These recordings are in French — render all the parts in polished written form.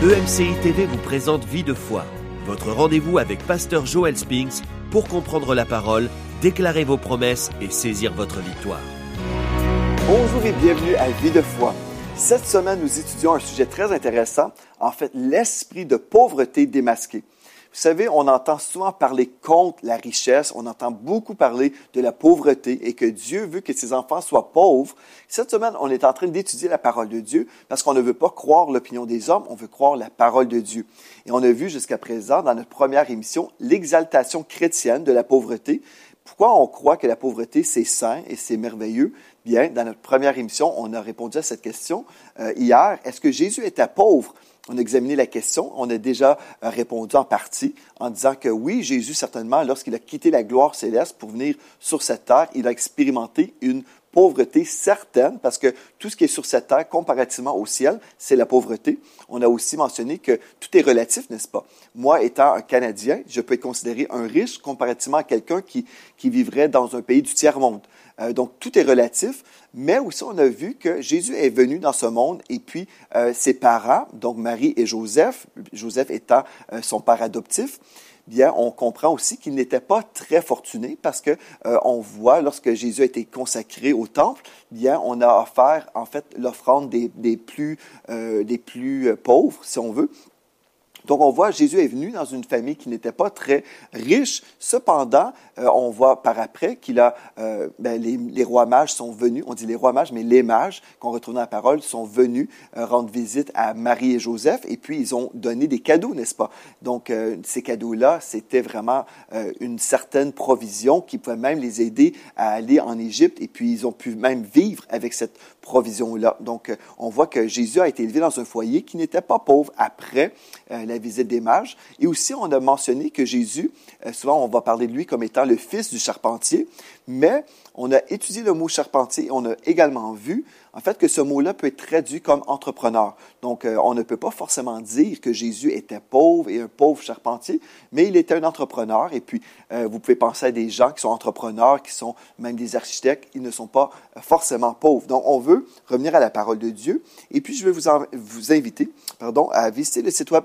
EMCI TV vous présente Vie de foi, votre rendez-vous avec Pasteur Joel Spinks pour comprendre la parole, déclarer vos promesses et saisir votre victoire. Bonjour et bienvenue à Vie de foi. Cette semaine, nous étudions un sujet très intéressant, en fait, l'esprit de pauvreté démasqué. Vous savez, on entend souvent parler contre la richesse, on entend beaucoup parler de la pauvreté et que Dieu veut que ses enfants soient pauvres. Cette semaine, on est en train d'étudier la parole de Dieu parce qu'on ne veut pas croire l'opinion des hommes, on veut croire la parole de Dieu. Et on a vu jusqu'à présent, dans notre première émission, l'exaltation chrétienne de la pauvreté. Pourquoi on croit que la pauvreté, c'est sain et c'est merveilleux? Bien, dans notre première émission, on a répondu à cette question hier. Est-ce que Jésus était pauvre? On a examiné la question. On a déjà répondu en partie en disant que oui, Jésus, certainement, lorsqu'il a quitté la gloire céleste pour venir sur cette terre, il a expérimenté une pauvreté certaine, parce que tout ce qui est sur cette terre, comparativement au ciel, c'est la pauvreté. On a aussi mentionné que tout est relatif, n'est-ce pas? Moi, étant un Canadien, je peux être considéré un riche comparativement à quelqu'un qui vivrait dans un pays du tiers-monde. Donc, tout est relatif, mais aussi on a vu que Jésus est venu dans ce monde et puis ses parents, donc Marie et Joseph étant son père adoptif, bien, on comprend aussi qu'il n'était pas très fortuné parce que on voit, lorsque Jésus a été consacré au temple, bien, on a offert, en fait, l'offrande des plus pauvres, si on veut. Donc, on voit Jésus est venu dans une famille qui n'était pas très riche. Cependant, on voit par après qu'il a, les rois mages sont venus, on dit les rois mages, mais les mages, qu'on retrouve dans la parole, sont venus rendre visite à Marie et Joseph, et puis ils ont donné des cadeaux, n'est-ce pas? Donc, ces cadeaux-là, c'était vraiment une certaine provision qui pouvait même les aider à aller en Égypte, et puis ils ont pu même vivre avec cette provision-là. Donc, on voit que Jésus a été élevé dans un foyer qui n'était pas pauvre après la visite des mages. Et aussi, on a mentionné que Jésus, souvent on va parler de lui comme étant le fils du charpentier, mais on a étudié le mot charpentier et on a également vu, en fait, que ce mot-là peut être traduit comme entrepreneur. Donc, on ne peut pas forcément dire que Jésus était pauvre et un pauvre charpentier, mais il était un entrepreneur. Et puis, vous pouvez penser à des gens qui sont entrepreneurs, qui sont même des architectes, ils ne sont pas forcément pauvres. Donc, on veut revenir à la parole de Dieu. Et puis, je vais vous inviter à visiter le site web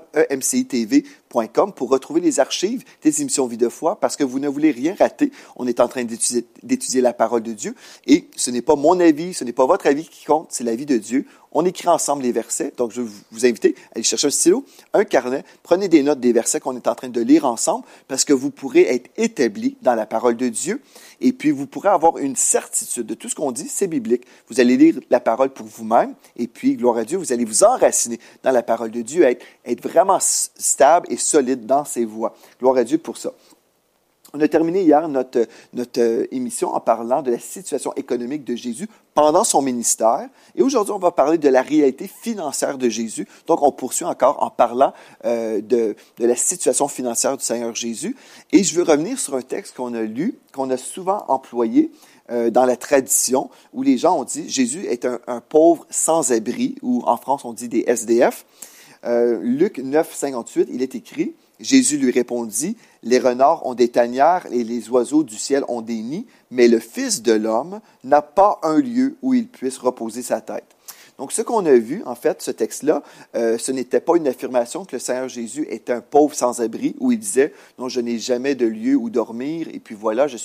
emcitv.com pour retrouver les archives des émissions Vie de foi, parce que vous ne voulez rien rater. On est en train d'étudier la parole de Dieu. Et ce n'est pas mon avis, ce n'est pas votre avis qui compte, c'est l'avis de Dieu. On écrit ensemble les versets. Donc, je vais vous inviter à aller chercher un stylo, un carnet, prenez des notes des versets qu'on est en train de lire ensemble, parce que vous pourrez être établi dans la parole de Dieu, et puis vous pourrez avoir une certitude de tout ce qu'on dit, c'est biblique. Vous allez lire la parole pour vous-même, et puis, gloire à Dieu, vous allez vous enraciner dans la parole de Dieu, être vraiment stable et solide dans ses voies. Gloire à Dieu pour ça. On a terminé hier notre émission en parlant de la situation économique de Jésus pendant son ministère. Et aujourd'hui, on va parler de la réalité financière de Jésus. Donc, on poursuit encore en parlant de la situation financière du Seigneur Jésus. Et je veux revenir sur un texte qu'on a lu, qu'on a souvent employé dans la tradition, où les gens ont dit « Jésus est un pauvre sans-abri » ou en France, on dit des SDF. Luc 9, 58, il est écrit « Jésus lui répondit, « Les renards ont des tanières et les oiseaux du ciel ont des nids, mais le Fils de l'homme n'a pas un lieu où il puisse reposer sa tête. » Donc, ce qu'on a vu, en fait, ce texte-là, ce n'était pas une affirmation que le Seigneur Jésus était un pauvre sans-abri, où il disait « Non, je n'ai jamais de lieu où dormir, et puis voilà, je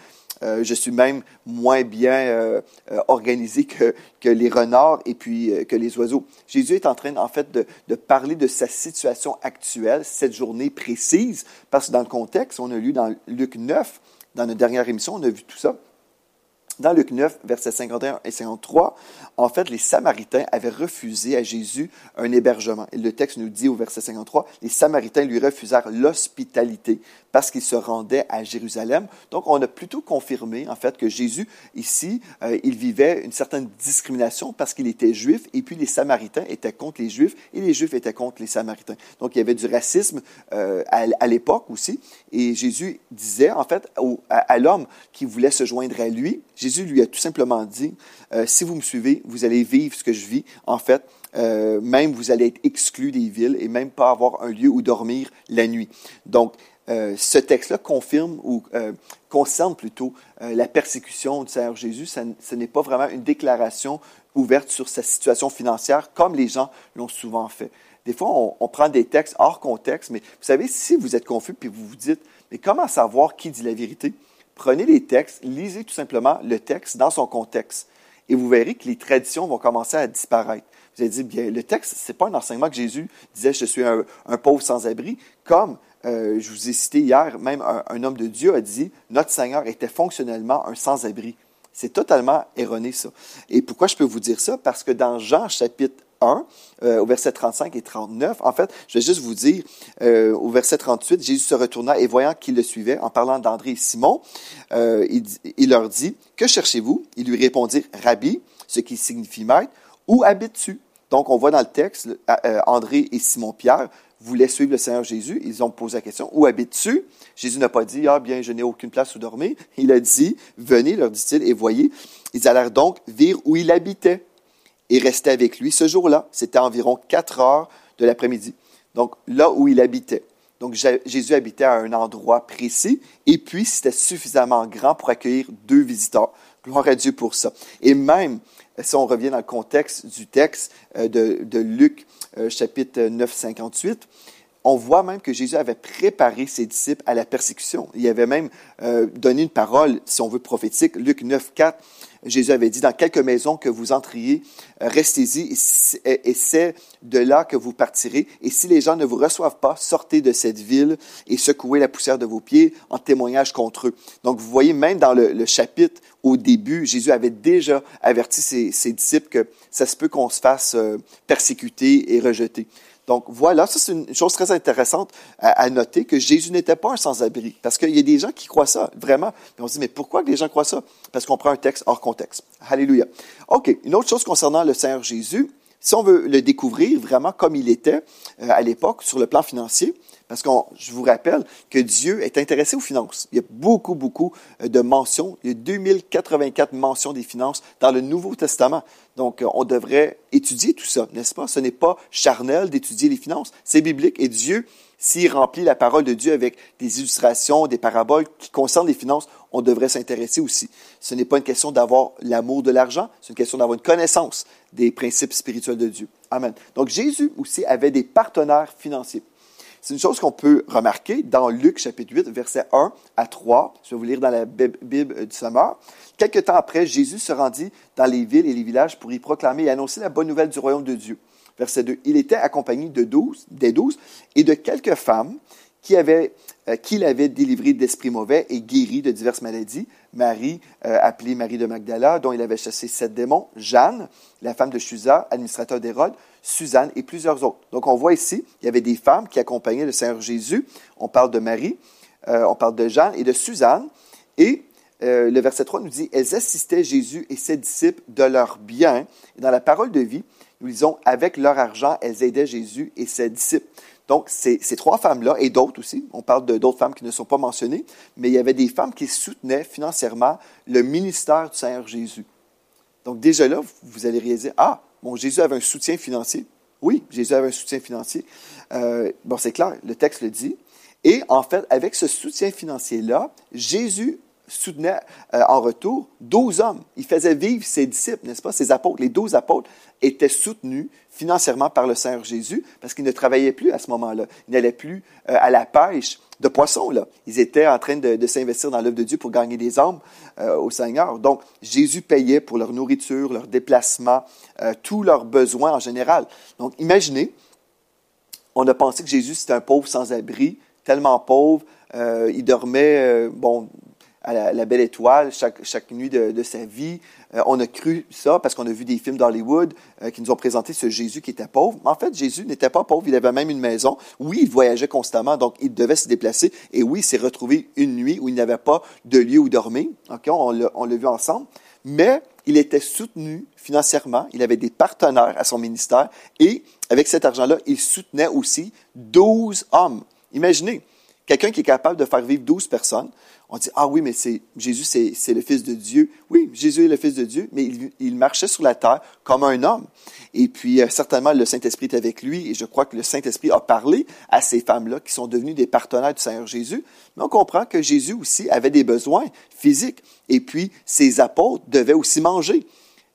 suis même moins bien organisé que les renards et puis que les oiseaux. » Jésus est en train, en fait, de parler de sa situation actuelle, cette journée précise, parce que dans le contexte, on a lu dans Luc 9, dans notre dernière émission, on a vu tout ça. Dans Luc 9, versets 51 et 53, en fait, les Samaritains avaient refusé à Jésus un hébergement. Et le texte nous dit au verset 53, les Samaritains lui refusèrent l'hospitalité parce qu'il se rendait à Jérusalem. Donc, on a plutôt confirmé, en fait, que Jésus, ici, il vivait une certaine discrimination parce qu'il était juif, et puis les Samaritains étaient contre les Juifs, et les Juifs étaient contre les Samaritains. Donc, il y avait du racisme à l'époque aussi, et Jésus disait, en fait, à l'homme qui voulait se joindre à lui, Jésus lui a tout simplement dit, si vous me suivez, vous allez vivre ce que je vis. En fait, même vous allez être exclus des villes et même pas avoir un lieu où dormir la nuit. Donc, ce texte-là confirme ou concerne plutôt la persécution du Seigneur Jésus. Ce n'est pas vraiment une déclaration ouverte sur sa situation financière, comme les gens l'ont souvent fait. Des fois, on prend des textes hors contexte, mais vous savez, si vous êtes confus puis vous vous dites, mais comment savoir qui dit la vérité? Prenez les textes, lisez tout simplement le texte dans son contexte et vous verrez que les traditions vont commencer à disparaître. Vous allez dire, bien, le texte, ce n'est pas un enseignement que Jésus disait, je suis un pauvre sans-abri, comme je vous ai cité hier, même un homme de Dieu a dit, notre Seigneur était fonctionnellement un sans-abri. C'est totalement erroné, ça. Et pourquoi je peux vous dire ça? Parce que dans Jean chapitre 1, au verset 35 et 39, en fait, je vais juste vous dire, au verset 38, Jésus se retourna et voyant qu'ils le suivaient, en parlant d'André et Simon, il leur dit, « Que cherchez-vous? » Ils lui répondirent, « Rabbi », ce qui signifie maître, « où habites-tu? » Donc, on voit dans le texte, André et Simon-Pierre voulaient suivre le Seigneur Jésus. Ils ont posé la question, « Où habites-tu? » Jésus n'a pas dit, « Ah bien, je n'ai aucune place où dormir. » Il a dit, « Venez, leur dit-il, et voyez. » Ils allèrent donc dire où il habitait et restaient avec lui ce jour-là. C'était environ 4 heures de l'après-midi. Donc, là où il habitait. Donc, Jésus habitait à un endroit précis, et puis c'était suffisamment grand pour accueillir 2 visiteurs. Gloire à Dieu pour ça. Et même, si on revient dans le contexte du texte de Luc, chapitre 9, 58, on voit même que Jésus avait préparé ses disciples à la persécution. Il avait même donné une parole, si on veut, prophétique. Luc 9, 4, Jésus avait dit, « Dans quelque maison que vous entriez, restez-y, et c'est de là que vous partirez. Et si les gens ne vous reçoivent pas, sortez de cette ville et secouez la poussière de vos pieds en témoignage contre eux. » Donc, vous voyez, même dans le chapitre, au début, Jésus avait déjà averti ses disciples que ça se peut qu'on se fasse persécuter et rejeter. Donc voilà, ça c'est une chose très intéressante à noter, que Jésus n'était pas un sans-abri. Parce qu'il y a des gens qui croient ça, vraiment. Puis on se dit, mais pourquoi que les gens croient ça? Parce qu'on prend un texte hors contexte. Alléluia. OK, une autre chose concernant le Seigneur Jésus, si on veut le découvrir vraiment comme il était à l'époque sur le plan financier, parce que je vous rappelle que Dieu est intéressé aux finances. Il y a beaucoup de mentions. Il y a 2084 mentions des finances dans le Nouveau Testament. Donc, on devrait étudier tout ça, n'est-ce pas? Ce n'est pas charnel d'étudier les finances, c'est biblique. Et Dieu, s'il remplit la parole de Dieu avec des illustrations, des paraboles qui concernent les finances, on devrait s'intéresser aussi. Ce n'est pas une question d'avoir l'amour de l'argent, c'est une question d'avoir une connaissance des principes spirituels de Dieu. Amen. Donc, Jésus aussi avait des partenaires financiers. C'est une chose qu'on peut remarquer dans Luc chapitre 8, versets 1 à 3. Je vais vous lire dans la Bible du Sommeur. Quelque temps après, Jésus se rendit dans les villes et les villages pour y proclamer et annoncer la bonne nouvelle du royaume de Dieu. Verset 2. Il était accompagné des 12 et de quelques femmes qui l'avaient délivré d'esprits mauvais et guéri de diverses maladies. Marie, appelée Marie de Magdala, dont il avait chassé 7 démons. Jeanne, la femme de Chuza, administrateur d'Hérode. Suzanne et plusieurs autres. Donc, on voit ici, il y avait des femmes qui accompagnaient le Seigneur Jésus. On parle de Marie, on parle de Jeanne et de Suzanne. Et le verset 3 nous dit, « Elles assistaient Jésus et ses disciples de leurs biens. » Et dans la parole de vie, nous lisons, « Avec leur argent, elles aidaient Jésus et ses disciples. » Donc, ces 3 femmes-là, et d'autres aussi, on parle d'autres femmes qui ne sont pas mentionnées, mais il y avait des femmes qui soutenaient financièrement le ministère du Seigneur Jésus. Donc, déjà là, vous allez réaliser, bon, Jésus avait un soutien financier. Oui, Jésus avait un soutien financier. Bon, c'est clair, le texte le dit. Et en fait, avec ce soutien financier-là, Jésus soutenait en retour 12 hommes. Il faisait vivre ses disciples, n'est-ce pas? Ses apôtres, les 12 apôtres étaient soutenus financièrement par le Seigneur Jésus parce qu'ils ne travaillaient plus à ce moment-là. Ils n'allaient plus à la pêche de poissons, là. Ils étaient en train de s'investir dans l'œuvre de Dieu pour gagner des âmes au Seigneur. Donc, Jésus payait pour leur nourriture, leur déplacement, tous leurs besoins en général. Donc, imaginez, on a pensé que Jésus, c'était un pauvre sans-abri, tellement pauvre, il dormait, à la belle étoile chaque nuit de sa vie. On a cru ça parce qu'on a vu des films d'Hollywood qui nous ont présenté ce Jésus qui était pauvre. Mais en fait, Jésus n'était pas pauvre, il avait même une maison. Oui, il voyageait constamment, donc il devait se déplacer. Et oui, il s'est retrouvé une nuit où il n'avait pas de lieu où dormir. Okay, on l'a vu ensemble. Mais il était soutenu financièrement, il avait des partenaires à son ministère et avec cet argent-là, il soutenait aussi 12 hommes. Imaginez, quelqu'un qui est capable de faire vivre 12 personnes. On dit, oui, mais Jésus, c'est le Fils de Dieu. Oui, Jésus est le Fils de Dieu, mais il marchait sur la terre comme un homme. Et puis, certainement, le Saint-Esprit est avec lui, et je crois que le Saint-Esprit a parlé à ces femmes-là qui sont devenues des partenaires du Seigneur Jésus. Mais on comprend que Jésus aussi avait des besoins physiques. Et puis, ses apôtres devaient aussi manger.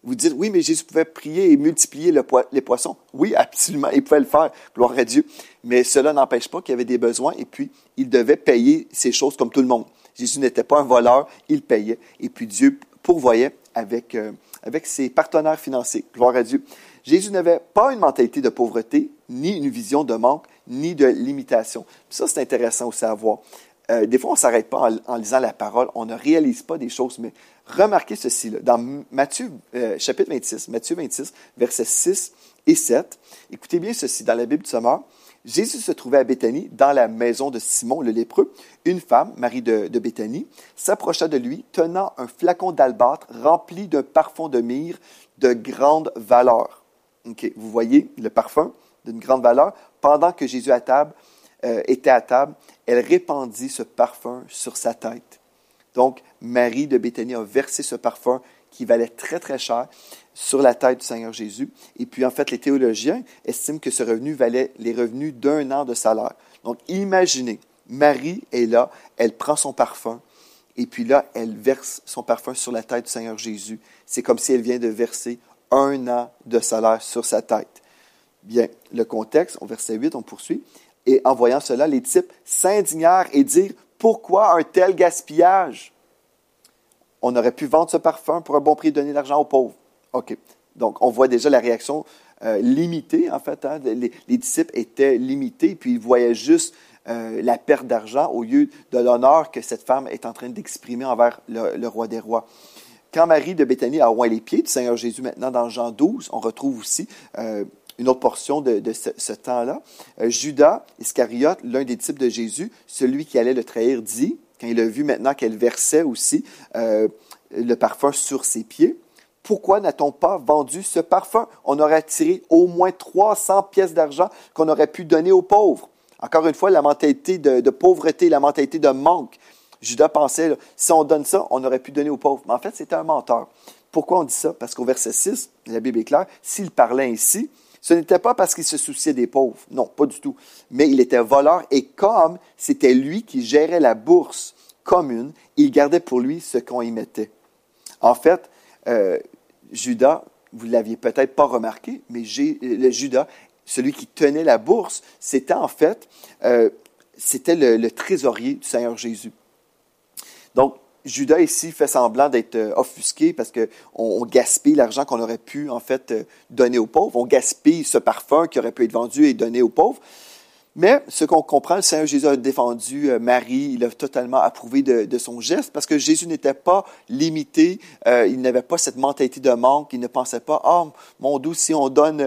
Vous dites, oui, mais Jésus pouvait prier et multiplier les poissons. Oui, absolument, il pouvait le faire, gloire à Dieu. Mais cela n'empêche pas qu'il y avait des besoins et puis il devait payer ces choses comme tout le monde. Jésus n'était pas un voleur, il payait. Et puis Dieu pourvoyait avec ses partenaires financiers, gloire à Dieu. Jésus n'avait pas une mentalité de pauvreté, ni une vision de manque, ni de limitation. Puis ça, c'est intéressant aussi à voir. Des fois, on ne s'arrête pas en lisant la parole, on ne réalise pas des choses, mais remarquez ceci, là, dans Matthieu, chapitre 26, Matthieu 26, versets 6 et 7, écoutez bien ceci, dans la Bible du Sommeur, Jésus se trouvait à Béthanie, dans la maison de Simon le lépreux. Une femme, Marie de Béthanie, s'approcha de lui, tenant un flacon d'albâtre rempli d'un parfum de myrrhe de grande valeur. Okay, vous voyez le parfum d'une grande valeur. Pendant que Jésus était à table, elle répandit ce parfum sur sa tête. Donc, Marie de Béthanie a versé ce parfum qui valait très, très cher sur la tête du Seigneur Jésus. Et puis, en fait, les théologiens estiment que ce revenu valait les revenus d'un an de salaire. Donc, imaginez, Marie est là, elle prend son parfum, et puis là, elle verse son parfum sur la tête du Seigneur Jésus. C'est comme si elle vient de verser un an de salaire sur sa tête. Bien, le contexte, au verset 8, on poursuit. Et en voyant cela, les disciples s'indignèrent et dirent, « Pourquoi un tel gaspillage? On aurait pu vendre ce parfum pour un bon prix et donner l'argent aux pauvres. » OK. Donc, on voit déjà la réaction limitée, en fait. Hein? Les disciples étaient limités, puis ils voyaient juste la perte d'argent au lieu de l'honneur que cette femme est en train d'exprimer envers le roi des rois. Quand Marie de Béthanie a oint les pieds du Seigneur Jésus, maintenant dans Jean 12, on retrouve aussi une autre portion de ce temps-là. Judas Iscariote, l'un des disciples de Jésus, celui qui allait le trahir, dit, quand il a vu maintenant qu'elle versait aussi le parfum sur ses pieds, « Pourquoi n'a-t-on pas vendu ce parfum? On aurait tiré au moins 300 pièces d'argent qu'on aurait pu donner aux pauvres. » Encore une fois, la mentalité de pauvreté, la mentalité de manque. Judas pensait, là, si on donne ça, on aurait pu donner aux pauvres. Mais en fait, c'était un menteur. Pourquoi on dit ça? Parce qu'au verset 6, la Bible est claire, s'il parlait ainsi, ce n'était pas parce qu'il se souciait des pauvres. Non, pas du tout. Mais il était voleur et comme c'était lui qui gérait la bourse commune, il gardait pour lui ce qu'on y mettait. En fait, Judas, vous ne l'aviez peut-être pas remarqué, mais le Judas, celui qui tenait la bourse, c'était en fait le trésorier du Seigneur Jésus. Donc, Judas ici fait semblant d'être offusqué parce qu'on gaspille l'argent qu'on aurait pu en fait donner aux pauvres. On gaspille ce parfum qui aurait pu être vendu et donné aux pauvres. Mais ce qu'on comprend, le Seigneur Jésus a défendu Marie, il a totalement approuvé de son geste parce que Jésus n'était pas limité, il n'avait pas cette mentalité de manque, il ne pensait pas « Ah, mon Dieu, si on donne,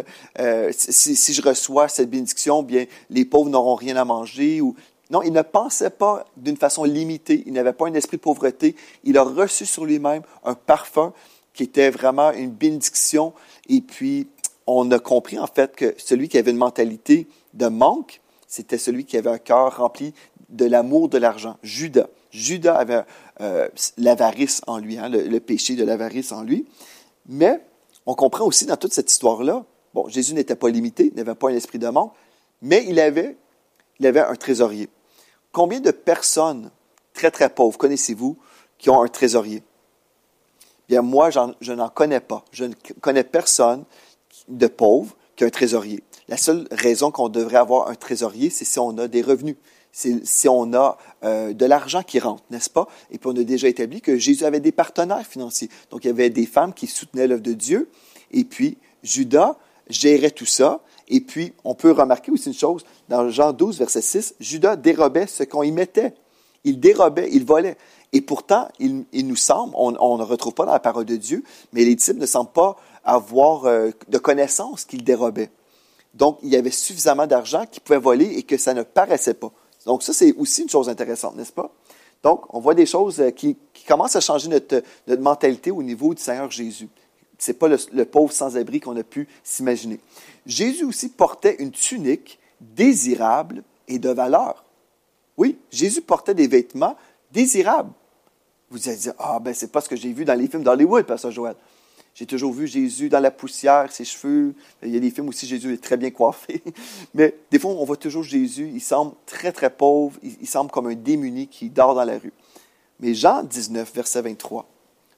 si je reçois cette bénédiction, bien les pauvres n'auront rien à manger. » Non, il ne pensait pas d'une façon limitée, il n'avait pas un esprit de pauvreté, il a reçu sur lui-même un parfum qui était vraiment une bénédiction et puis on a compris en fait que celui qui avait une mentalité de manque, c'était celui qui avait un cœur rempli de l'amour de l'argent. Judas avait l'avarice en lui, hein, le péché de l'avarice en lui. Mais on comprend aussi dans toute cette histoire-là, bon, Jésus n'était pas limité, il n'avait pas un esprit de manque, mais il avait un trésorier. Combien de personnes très, très pauvres connaissez-vous qui ont un trésorier? Bien, moi, je n'en connais pas. Je ne connais personne de pauvre qui a un trésorier. La seule raison qu'on devrait avoir un trésorier, c'est si on a des revenus, si on a de l'argent qui rentre, n'est-ce pas? Et puis on a déjà établi que Jésus avait des partenaires financiers. Donc il y avait des femmes qui soutenaient l'œuvre de Dieu, et puis Judas gérait tout ça. Et puis on peut remarquer aussi une chose, dans Jean 12, verset 6, Judas dérobait ce qu'on y mettait. Il dérobait, il volait. Et pourtant, il nous semble, on ne retrouve pas dans la parole de Dieu, mais les disciples ne semblent pas avoir de connaissance qu'il dérobait. Donc, il y avait suffisamment d'argent qu'il pouvait voler et que ça ne paraissait pas. Donc, ça, c'est aussi une chose intéressante, n'est-ce pas? Donc, on voit des choses qui commencent à changer notre mentalité au niveau du Seigneur Jésus. Ce n'est pas le pauvre sans-abri qu'on a pu s'imaginer. Jésus aussi portait une tunique désirable et de valeur. Oui, Jésus portait des vêtements désirables. Vous allez dire, ah, ben, c'est pas ce que j'ai vu dans les films d'Hollywood, Pasteur Joël. J'ai toujours vu Jésus dans la poussière, ses cheveux. Il y a des films aussi, Jésus est très bien coiffé. Mais des fois, on voit toujours Jésus, il semble très, très pauvre. Il semble comme un démuni qui dort dans la rue. Mais Jean 19, verset 23.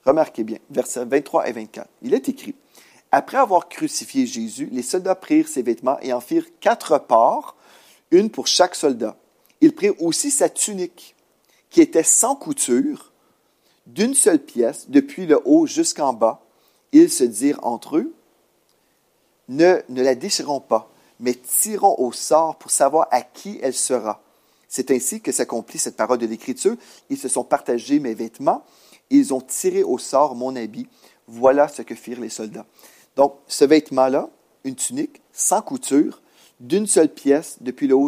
Remarquez bien, versets 23 et 24. Il est écrit, « Après avoir crucifié Jésus, les soldats prirent ses vêtements et en firent 4 parts, une pour chaque soldat. Ils prirent aussi sa tunique, qui était sans couture, d'une seule pièce, depuis le haut jusqu'en bas. Ils se dirent entre eux, ne la déchirons pas, mais tirons au sort pour savoir à qui elle sera. C'est ainsi que s'accomplit cette parole de l'Écriture. Ils se sont partagés mes vêtements, ils ont tiré au sort mon habit. Voilà ce que firent les soldats. » Donc, ce vêtement-là, une tunique, sans couture, d'une seule pièce, depuis le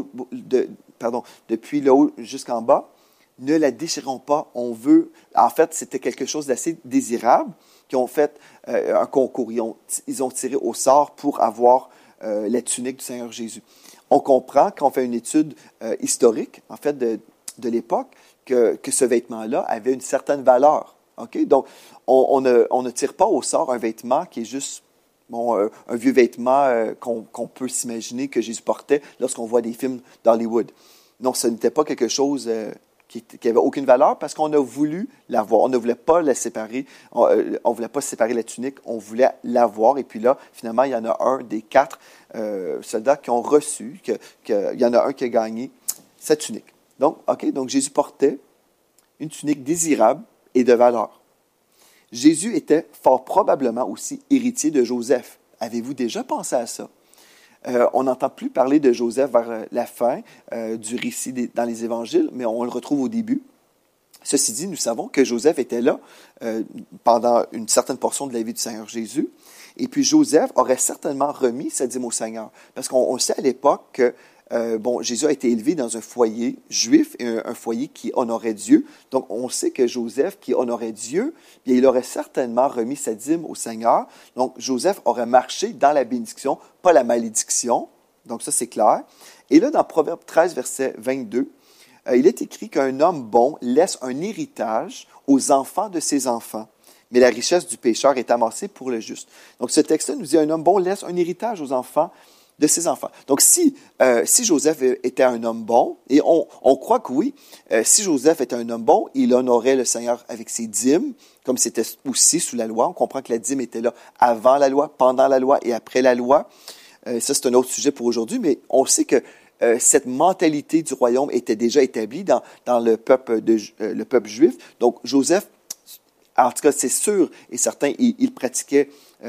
haut jusqu'en bas, ne la déchirons pas. On veut, en fait, c'était quelque chose d'assez désirable, qui ont fait un concours. Ils ont tiré au sort pour avoir la tunique du Seigneur Jésus. On comprend, quand on fait une étude historique, en fait, de l'époque, que ce vêtement-là avait une certaine valeur. Okay? Donc, on ne tire pas au sort un vêtement qui est juste un vieux vêtement qu'on peut s'imaginer que Jésus portait lorsqu'on voit des films d'Hollywood. Non, ce n'était pas quelque chose qui n'avait aucune valeur parce qu'on a voulu l'avoir. On ne voulait pas la séparer. On ne voulait pas séparer la tunique. On voulait l'avoir. Et puis là, finalement, il y en a un des 4 soldats qui ont reçu, il y en a un qui a gagné sa tunique. Donc, donc Jésus portait une tunique désirable et de valeur. Jésus était fort probablement aussi héritier de Joseph. Avez-vous déjà pensé à ça? On n'entend plus parler de Joseph vers la fin du récit dans les évangiles, mais on le retrouve au début. Ceci dit, nous savons que Joseph était là pendant une certaine portion de la vie du Seigneur Jésus. Et puis Joseph aurait certainement remis sa dîme au Seigneur. Parce qu'on sait à l'époque que Jésus a été élevé dans un foyer juif, et un foyer qui honorait Dieu. Donc, on sait que Joseph, qui honorait Dieu, bien, il aurait certainement remis sa dîme au Seigneur. Donc, Joseph aurait marché dans la bénédiction, pas la malédiction. Donc, ça, c'est clair. Et là, dans Proverbe 13, verset 22, il est écrit qu'un homme bon laisse un héritage aux enfants de ses enfants. Mais la richesse du pécheur est amassée pour le juste. Donc, ce texte-là nous dit un homme bon laisse un héritage aux enfants de ses enfants. Donc, si Joseph était un homme bon, et on croit que oui, si Joseph était un homme bon, il honorait le Seigneur avec ses dîmes, comme c'était aussi sous la loi. On comprend que la dîme était là avant la loi, pendant la loi et après la loi. Ça, c'est un autre sujet pour aujourd'hui, mais on sait que cette mentalité du royaume était déjà établie dans le peuple juif. Donc, Joseph, en tout cas, c'est sûr et certain, il pratiquait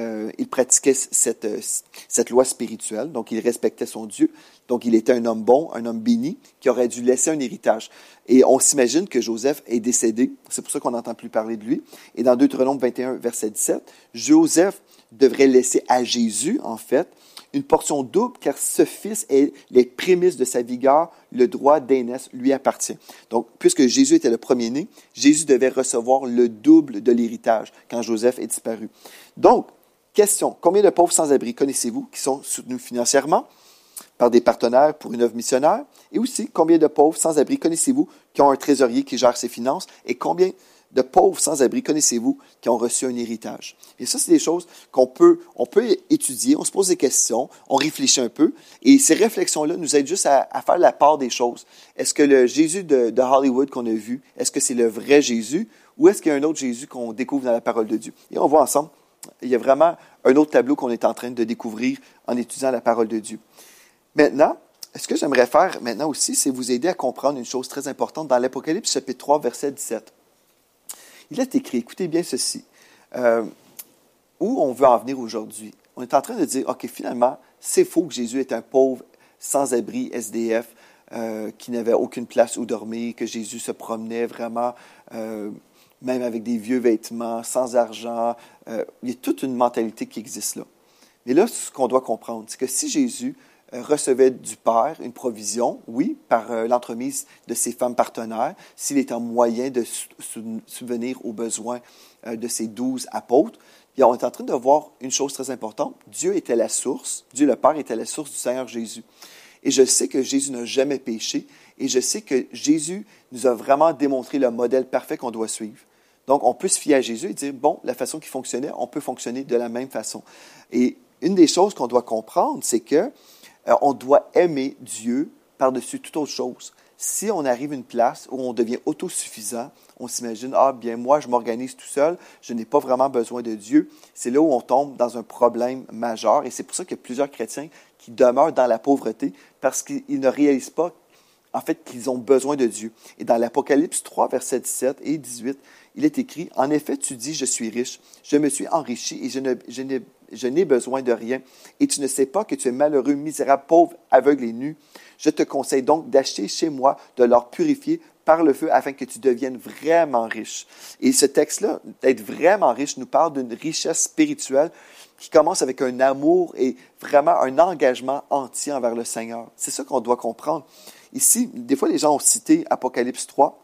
cette loi spirituelle, donc il respectait son Dieu. Donc, il était un homme bon, un homme béni, qui aurait dû laisser un héritage. Et on s'imagine que Joseph est décédé, c'est pour ça qu'on n'entend plus parler de lui. Et dans Deutéronome 21, verset 17, Joseph devrait laisser à Jésus, en fait, une portion double, car ce fils est les prémices de sa vigueur, le droit d'aînesse lui appartient. Donc, puisque Jésus était le premier-né, Jésus devait recevoir le double de l'héritage quand Joseph est disparu. Donc, question, combien de pauvres sans-abri connaissez-vous qui sont soutenus financièrement par des partenaires pour une œuvre missionnaire? Et aussi, combien de pauvres sans-abri connaissez-vous qui ont un trésorier qui gère ses finances? Et combien de pauvres sans-abri connaissez-vous qui ont reçu un héritage? Et ça, c'est des choses on peut étudier, on se pose des questions, on réfléchit un peu, et ces réflexions-là nous aident juste à faire la part des choses. Est-ce que le Jésus de Hollywood qu'on a vu, est-ce que c'est le vrai Jésus, ou est-ce qu'il y a un autre Jésus qu'on découvre dans la parole de Dieu? Et on voit ensemble, il y a vraiment un autre tableau qu'on est en train de découvrir en étudiant la parole de Dieu. Maintenant, ce que j'aimerais faire maintenant aussi, c'est vous aider à comprendre une chose très importante dans l'Apocalypse chapitre 3, verset 17. Il est écrit, écoutez bien ceci, où on veut en venir aujourd'hui. On est en train de dire, OK, finalement, c'est faux que Jésus est un pauvre, sans-abri, SDF, qui n'avait aucune place où dormir, que Jésus se promenait vraiment, même avec des vieux vêtements, sans argent. Il y a toute une mentalité qui existe là. Mais là, ce qu'on doit comprendre, c'est que si Jésus recevait du Père une provision, oui, par l'entremise de ses femmes partenaires, s'il est en moyen de subvenir aux besoins de ses 12 apôtres, bien, on est en train de voir une chose très importante. Dieu était la source, Dieu le Père était la source du Seigneur Jésus. Et je sais que Jésus n'a jamais péché, et je sais que Jésus nous a vraiment démontré le modèle parfait qu'on doit suivre. Donc, on peut se fier à Jésus et dire, bon, la façon qu'il fonctionnait, on peut fonctionner de la même façon. Et une des choses qu'on doit comprendre, c'est que on doit aimer Dieu par-dessus toute autre chose. Si on arrive à une place où on devient autosuffisant, on s'imagine, ah bien moi je m'organise tout seul, je n'ai pas vraiment besoin de Dieu, c'est là où on tombe dans un problème majeur. Et c'est pour ça qu'il y a plusieurs chrétiens qui demeurent dans la pauvreté parce qu'ils ne réalisent pas en fait qu'ils ont besoin de Dieu. Et dans l'Apocalypse 3, versets 17 et 18, il est écrit, « En effet, tu dis, je suis riche, je me suis enrichi et je n'ai besoin de rien. Et tu ne sais pas que tu es malheureux, misérable, pauvre, aveugle et nu. Je te conseille donc d'acheter chez moi de l'or purifié par le feu afin que tu deviennes vraiment riche. » Et ce texte-là, d'être vraiment riche, nous parle d'une richesse spirituelle qui commence avec un amour et vraiment un engagement entier envers le Seigneur. C'est ça qu'on doit comprendre. Ici, des fois, les gens ont cité Apocalypse 3,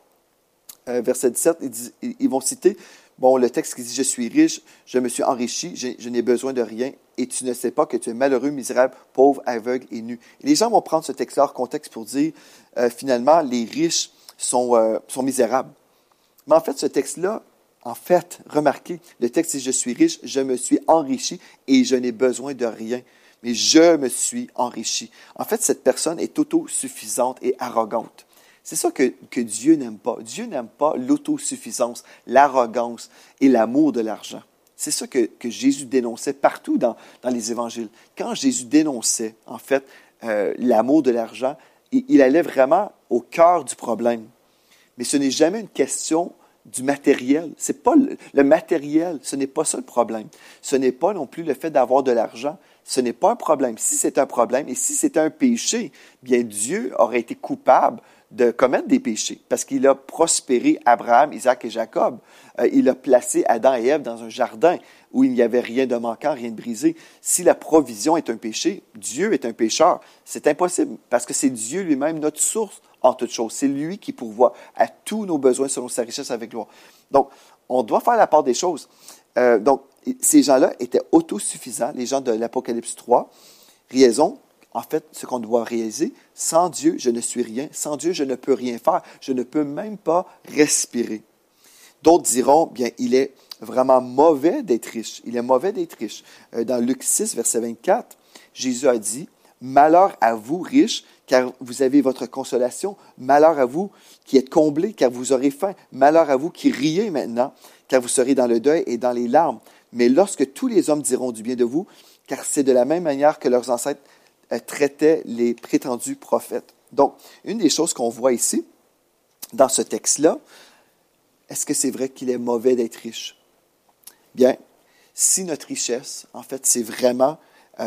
verset 17, ils vont citer, le texte qui dit « Je suis riche, je me suis enrichi, je n'ai besoin de rien, et tu ne sais pas que tu es malheureux, misérable, pauvre, aveugle et nu. » Et les gens vont prendre ce texte-là hors contexte pour dire, finalement, les riches sont misérables. Mais en fait, ce texte-là, remarquez, le texte dit « Je suis riche, je me suis enrichi, et je n'ai besoin de rien. » Mais je me suis enrichi. En fait, cette personne est autosuffisante et arrogante. C'est ça que Dieu n'aime pas. Dieu n'aime pas l'autosuffisance, l'arrogance et l'amour de l'argent. C'est ça que Jésus dénonçait partout dans les évangiles. Quand Jésus dénonçait, en fait, l'amour de l'argent, il allait vraiment au cœur du problème. Mais ce n'est jamais une question du matériel. C'est pas le matériel, ce n'est pas ça le problème. Ce n'est pas non plus le fait d'avoir de l'argent. Ce n'est pas un problème. Si c'est un problème et si c'est un péché, bien Dieu aurait été coupable de commettre des péchés parce qu'il a prospéré Abraham, Isaac et Jacob. Il a placé Adam et Ève dans un jardin où il n'y avait rien de manquant, rien de brisé. Si la provision est un péché, Dieu est un pécheur. C'est impossible parce que c'est Dieu lui-même notre source en toutes choses. C'est lui qui pourvoit à tous nos besoins selon sa richesse avec gloire. Donc, on doit faire la part des choses. Donc, ces gens-là étaient autosuffisants, les gens de l'Apocalypse 3. Raison, en fait, ce qu'on doit réaliser, sans Dieu, je ne suis rien. Sans Dieu, je ne peux rien faire. Je ne peux même pas respirer. D'autres diront, bien, il est vraiment mauvais d'être riche. Il est mauvais d'être riche. Dans Luc 6, verset 24, Jésus a dit, « Malheur à vous, riches, car vous avez votre consolation. Malheur à vous qui êtes comblés, car vous aurez faim. Malheur à vous qui riez maintenant, car vous serez dans le deuil et dans les larmes. Mais lorsque tous les hommes diront du bien de vous, car c'est de la même manière que leurs ancêtres traitaient les prétendus prophètes. » Donc, une des choses qu'on voit ici, dans ce texte-là, est-ce que c'est vrai qu'il est mauvais d'être riche? Bien, si notre richesse, en fait, c'est vraiment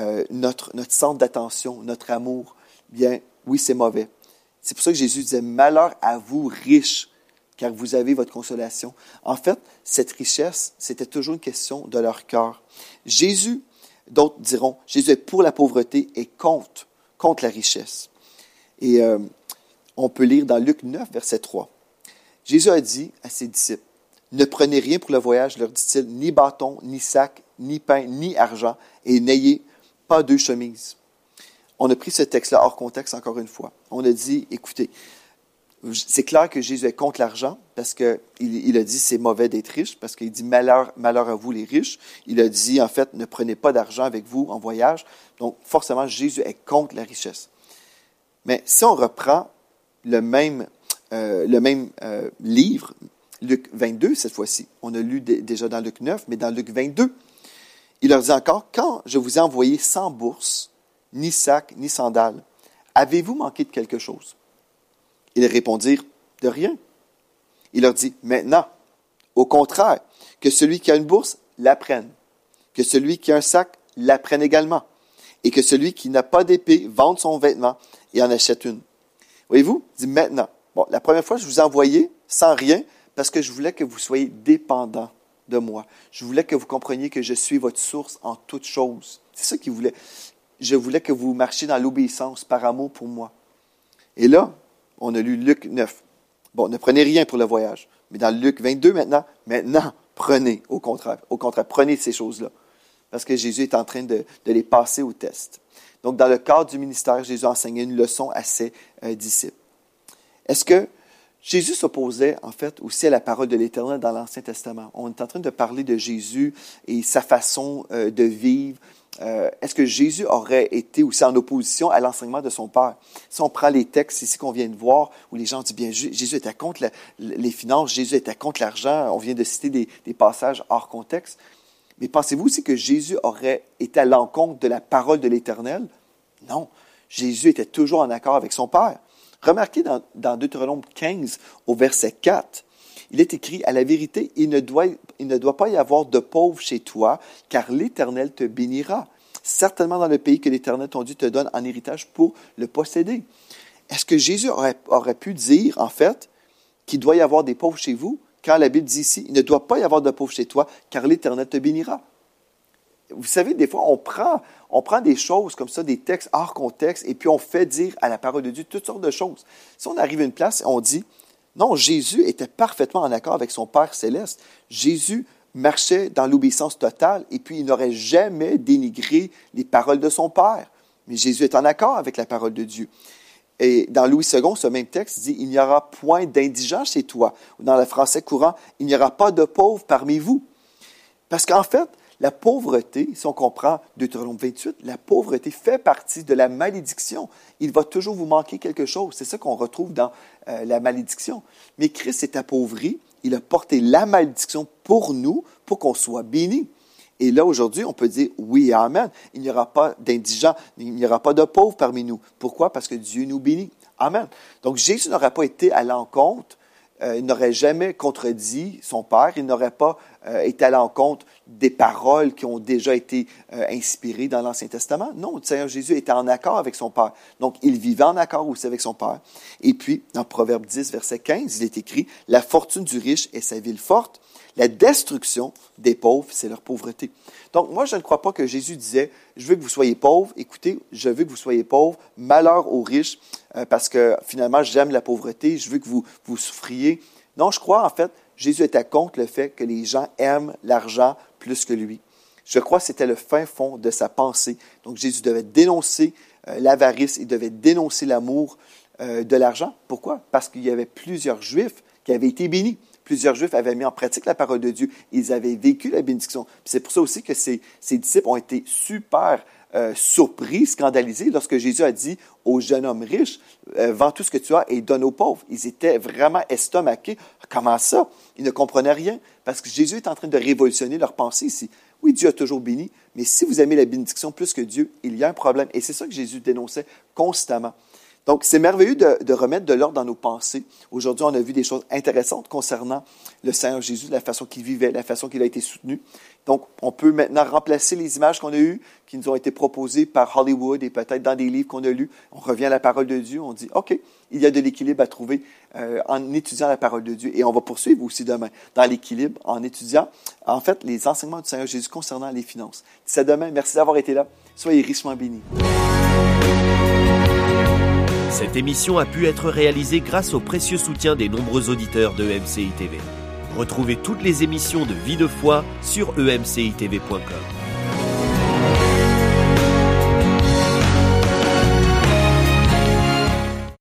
notre centre d'attention, notre amour, bien, oui, c'est mauvais. C'est pour ça que Jésus disait « Malheur à vous, riches, car vous avez votre consolation. » En fait, cette richesse, c'était toujours une question de leur cœur. Jésus, d'autres diront, Jésus est pour la pauvreté et contre la richesse. Et on peut lire dans Luc 9, verset 3. Jésus a dit à ses disciples, « Ne prenez rien pour le voyage, leur dit-il, ni bâton, ni sac, ni pain, ni argent, et n'ayez pas 2 chemises. » On a pris ce texte-là hors contexte encore une fois. On a dit, écoutez, c'est clair que Jésus est contre l'argent parce qu'il a dit c'est mauvais d'être riche, parce qu'il dit malheur à vous les riches. Il a dit en fait ne prenez pas d'argent avec vous en voyage. Donc forcément Jésus est contre la richesse. Mais si on reprend le même livre, Luc 22 cette fois-ci, on a lu déjà dans Luc 9, mais dans Luc 22, il leur dit encore, quand je vous ai envoyé sans bourse, ni sac, ni sandales, avez-vous manqué de quelque chose? Ils répondirent, de rien. Il leur dit, maintenant, au contraire, que celui qui a une bourse la prenne, que celui qui a un sac la prenne également, et que celui qui n'a pas d'épée vende son vêtement et en achète une. Voyez-vous? Il dit maintenant. Bon, la première fois, je vous ai envoyé sans rien parce que je voulais que vous soyez dépendants de moi. Je voulais que vous compreniez que je suis votre source en toutes choses. C'est ça qu'il voulait. Je voulais que vous marchiez dans l'obéissance par amour pour moi. Et là, on a lu Luc 9. Bon, ne prenez rien pour le voyage. Mais dans Luc 22 maintenant, prenez, au contraire, prenez ces choses-là. Parce que Jésus est en train de les passer au test. Donc, dans le cadre du ministère, Jésus enseignait une leçon à ses disciples. Est-ce que Jésus s'opposait, en fait, aussi à la parole de l'Éternel dans l'Ancien Testament? On est en train de parler de Jésus et sa façon de vivre est-ce que Jésus aurait été aussi en opposition à l'enseignement de son Père? Si on prend les textes ici qu'on vient de voir, où les gens disent bien Jésus était contre les finances, Jésus était contre l'argent, on vient de citer des passages hors contexte. Mais pensez-vous aussi que Jésus aurait été à l'encontre de la parole de l'Éternel? Non, Jésus était toujours en accord avec son Père. Remarquez dans Deutéronome 15, au verset 4, il est écrit, « À la vérité, il ne doit pas y avoir de pauvres chez toi, car l'Éternel te bénira, certainement dans le pays que l'Éternel ton Dieu te donne en héritage pour le posséder. » Est-ce que Jésus aurait pu dire, en fait, qu'il doit y avoir des pauvres chez vous, quand la Bible dit ici, « Il ne doit pas y avoir de pauvres chez toi, car l'Éternel te bénira. » Vous savez, des fois, on prend des choses comme ça, des textes hors contexte, et puis on fait dire à la parole de Dieu toutes sortes de choses. Si on arrive à une place et on dit, non, Jésus était parfaitement en accord avec son Père céleste. Jésus marchait dans l'obéissance totale, et puis il n'aurait jamais dénigré les paroles de son Père. Mais Jésus est en accord avec la parole de Dieu. Et dans Louis II, ce même texte dit, « Il n'y aura point d'indigents chez toi. » Ou dans le français courant, « Il n'y aura pas de pauvres parmi vous. » Parce qu'en fait, la pauvreté, si on comprend Deutéronome 28, la pauvreté fait partie de la malédiction. Il va toujours vous manquer quelque chose. C'est ça qu'on retrouve dans la malédiction. Mais Christ s'est appauvri. Il a porté la malédiction pour nous, pour qu'on soit bénis. Et là, aujourd'hui, on peut dire oui, amen. Il n'y aura pas d'indigents, il n'y aura pas de pauvres parmi nous. Pourquoi? Parce que Dieu nous bénit. Amen. Donc, Jésus n'aurait pas été à l'encontre. Il n'aurait jamais contredit son Père, il n'aurait pas été à l'encontre des paroles qui ont déjà été inspirées dans l'Ancien Testament. Non, le Seigneur Jésus était en accord avec son Père. Donc, il vivait en accord aussi avec son Père. Et puis, dans Proverbe 10, verset 15, il est écrit « La fortune du riche est sa ville forte, la destruction des pauvres, c'est leur pauvreté. » Donc, moi, je ne crois pas que Jésus disait « Je veux que vous soyez pauvres. Écoutez, je veux que vous soyez pauvres. Malheur aux riches, parce que finalement, j'aime la pauvreté. Je veux que vous souffriez. » Non, je crois, en fait, Jésus était contre le fait que les gens aiment l'argent plus que lui. Je crois que c'était le fin fond de sa pensée. Donc, Jésus devait dénoncer l'avarice, il devait dénoncer l'amour de l'argent. Pourquoi? Parce qu'il y avait plusieurs Juifs qui avaient été bénis. Plusieurs Juifs avaient mis en pratique la parole de Dieu. Ils avaient vécu la bénédiction. Puis c'est pour ça aussi que ses disciples ont été super surpris, scandalisés, lorsque Jésus a dit au jeune homme riche, « Vends tout ce que tu as et donne aux pauvres. » Ils étaient vraiment estomaqués. Comment ça? Ils ne comprenaient rien, parce que Jésus est en train de révolutionner leur pensée ici. Oui, Dieu a toujours béni, mais si vous aimez la bénédiction plus que Dieu, il y a un problème. Et c'est ça que Jésus dénonçait constamment. Donc, c'est merveilleux de remettre de l'ordre dans nos pensées. Aujourd'hui, on a vu des choses intéressantes concernant le Seigneur Jésus, la façon qu'il vivait, la façon qu'il a été soutenu. Donc, on peut maintenant remplacer les images qu'on a eues, qui nous ont été proposées par Hollywood et peut-être dans des livres qu'on a lus. On revient à la parole de Dieu, on dit, OK, il y a de l'équilibre à trouver en étudiant la parole de Dieu. Et on va poursuivre aussi demain dans l'équilibre en étudiant, en fait, les enseignements du Seigneur Jésus concernant les finances. D'ici à demain, merci d'avoir été là. Soyez richement bénis. Cette émission a pu être réalisée grâce au précieux soutien des nombreux auditeurs de EMCI TV. Retrouvez toutes les émissions de Vie de foi sur emcitv.com.